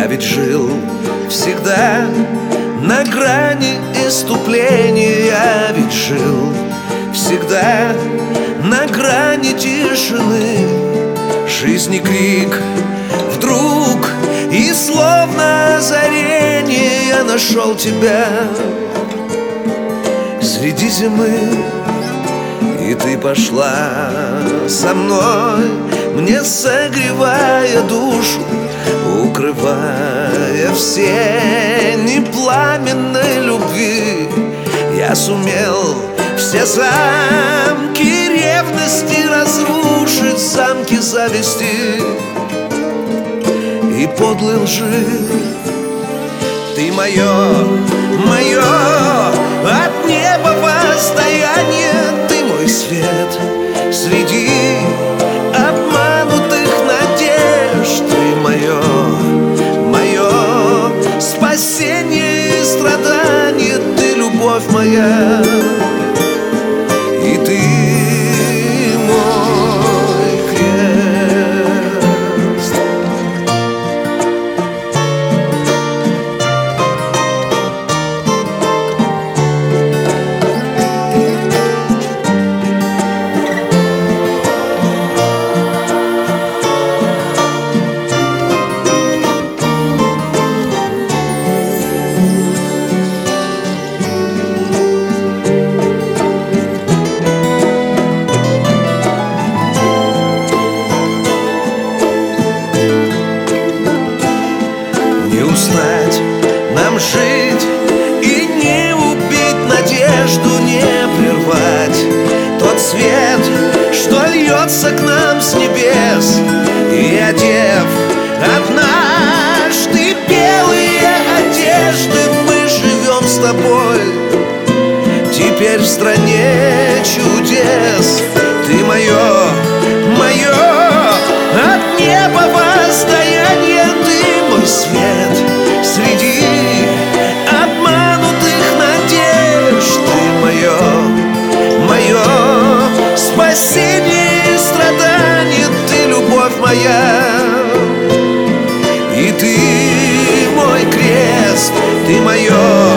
Я ведь жил всегда на грани исступления. Я ведь жил всегда на грани тишины. Жизни крик вдруг, и словно озарение я нашел тебя среди зимы. И ты пошла со мной, мне согревая душу, укрывая все непламенной любви. Я сумел все замки ревности разрушить, замки зависти и подлой лжи. Ты мое от неба воздаяние, ты мой свет среди обманутых надежд. Ты мое спасение и страдание, ты любовь моя, и ты мой крест. Нам жить и не убить надежду, не прервать тот свет, что льется к нам с небес. И одев однажды белые одежды, мы живем с тобой теперь в стране чудес. Ты мое от неба воздаяние, ты мой свет среди обманутых надежд. Ты мое спасение и страдание, ты любовь моя, и ты мой крест. Ты мое